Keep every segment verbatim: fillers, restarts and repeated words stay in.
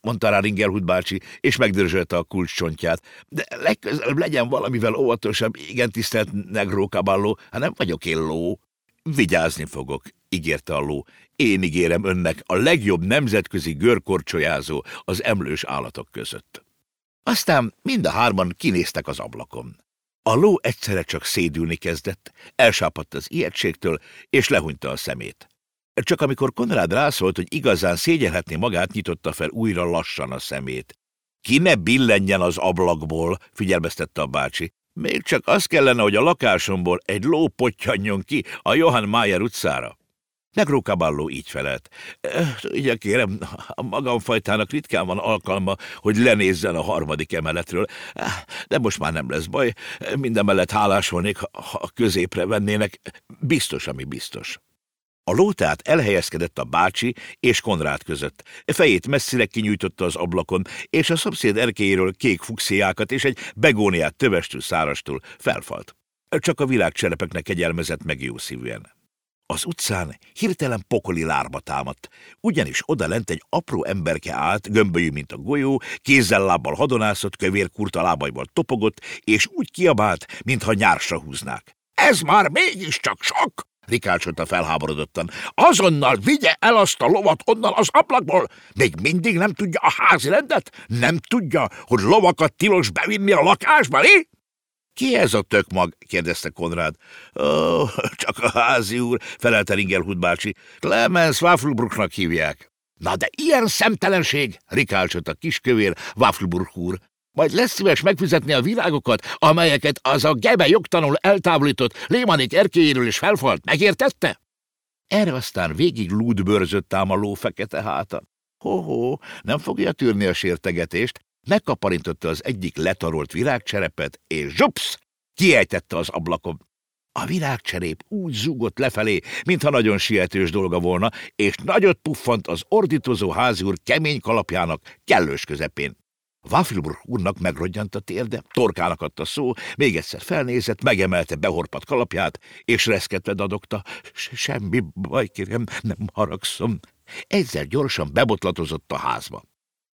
mondta rá Ringelhut bácsi, és megdörzsölte a kulcscsontját. De legközelebb legyen valamivel óvatosabb, igen, tisztelt Negro Caballo, hát nem vagyok én ló. Vigyázni fogok, ígérte a ló. Én ígérem önnek a legjobb nemzetközi görkorcsolyázó az emlős állatok között. Aztán mind a hárman kinéztek az ablakon. A ló egyszerre csak szédülni kezdett, elsápadt az ijegységtől, és lehúnyta a szemét. Csak amikor Konrád rászólt, hogy igazán szégyelhetné magát, nyitotta fel újra lassan a szemét. Ki ne billenjen az ablakból, figyelmeztette a bácsi. Még csak az kellene, hogy a lakásomból egy ló pottyanjon ki a Johann Mayer utcára. Negro Caballo így felelt. Ugye kérem, a magamfajtának ritkán van alkalma, hogy lenézzen a harmadik emeletről, de most már nem lesz baj. Mindemellett hálás volnék, ha középre vennének. Biztos, ami biztos. A ló tehát elhelyezkedett a bácsi és Konrád között. Fejét messzire kinyújtotta az ablakon, és a szomszéd erkélyéről kék fuxiákat és egy begóniát tövestül szárastól felfalt. Csak a virágcserepeknek kegyelmezett meg jószívűen. Az utcán hirtelen pokoli lárma támadt, ugyanis odalent egy apró emberke állt, gömbölyű, mint a golyó, kézzel-lábbal hadonászott, kövér kurta lábaival topogott, és úgy kiabált, mintha nyársra húznák. Ez már mégiscsak sok! Rikácsolta felháborodottan. Azonnal vigye el azt a lovat onnan az ablakból! Még mindig nem tudja a házi rendet? Nem tudja, hogy lovakat tilos bevinni a lakásba, mi? Ki ez a tökmag? Kérdezte Konrád. Ó, csak a házi úr, felelte Ringelhut bácsi. Clemens Waffelbrucknak hívják. Na de ilyen szemtelenség, rikálcsott a kiskövér Waffelbruck úr. Majd lesz szíves megfizetni a virágokat, amelyeket az a gebe jogtalanul eltávolított Lémanék erkélyéről is felfalt. Megértette? Erre aztán végig lúdbőrzött ám a ló fekete háta. Ho-ho, nem fogja tűrni a sértegetést. Megkaparintotta az egyik letarolt virágcserepet, és zsupsz! Kiejtette az ablakon. A virágcserép úgy zúgott lefelé, mintha nagyon sietős dolga volna, és nagyot puffant az ordítozó háziúr kemény kalapjának kellős közepén. Waffelbruck úrnak megrodjant a térde, torkának adta szó, még egyszer felnézett, megemelte behorpadt kalapját, és reszketve dadogta. Semmi baj, kérem, nem haragszom. Egyszer gyorsan bebotlatozott a házba.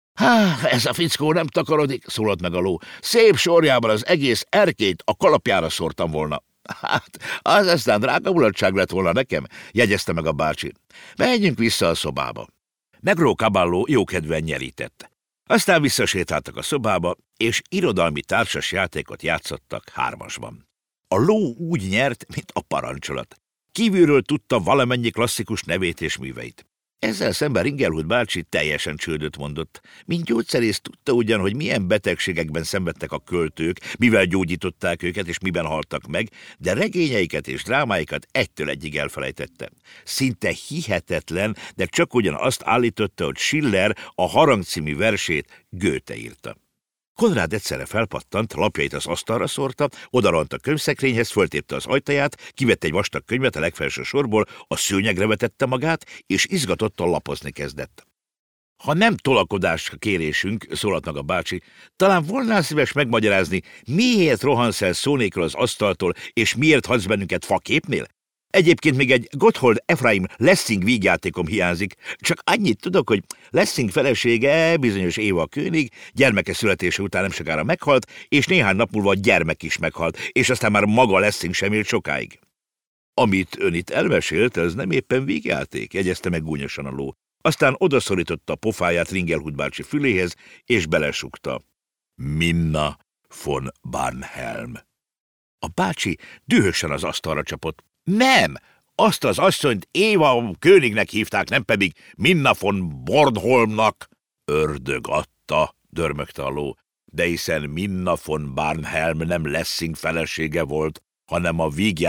Há, ez a fickó nem takarodik, szólalt meg a ló. Szép sorjában az egész erkélyt a kalapjára szórtam volna. Hát, az aztán drága mulatság lett volna nekem, jegyezte meg a bácsi. Menjünk vissza a szobába. Negro Caballo jókedven nyerített. Aztán visszasétáltak a szobába, és irodalmi társas játékot játszottak hármasban. A ló úgy nyert, mint a parancsolat. Kívülről tudta valamennyi klasszikus nevét és műveit. Ezzel szemben Ringelhut bácsi teljesen csődöt mondott. Mint gyógyszerész tudta ugyan, hogy milyen betegségekben szenvedtek a költők, mivel gyógyították őket és miben haltak meg, de regényeiket és drámáikat egytől egyig elfelejtette. Szinte hihetetlen, de csak ugyan azt állította, hogy Schiller a Harang című versét Goethe írta. Konrád egyszerre felpattant, lapjait az asztalra szórta, odarohant a könyvszekrényhez, föltépte az ajtaját, kivette egy vastag könyvet a legfelső sorból, a szőnyegre vetette magát, és izgatottan lapozni kezdett. Ha nem tolakodás kérésünk, szólalt meg a bácsi, talán volnál szíves megmagyarázni, miért rohansz el szó nélkül az asztaltól, és miért hagysz bennünket faképnél? Egyébként még egy Gotthold Ephraim Lessing vígjátékom hiányzik, csak annyit tudok, hogy Lessing felesége, bizonyos Éva König, gyermeke születése után nem sokára meghalt, és néhány nap múlva a gyermek is meghalt, és aztán már maga Lessing sem élt sokáig. Amit ön itt elmesélt, ez nem éppen vígjáték, jegyezte meg gúnyosan a ló. Aztán odaszorította a pofáját Ringelhut bácsi füléhez, és belesugta. Minna von Barnhelm. A bácsi dühösen az asztalra csapott. Nem! Azt az asszonyt Éva Könignek hívták, nem pedig Minna von Bornholmnak. Ördög adta, dörmögte a ló, de hiszen Minna von Barnhelm nem Lessing felesége volt, hanem a vígjáték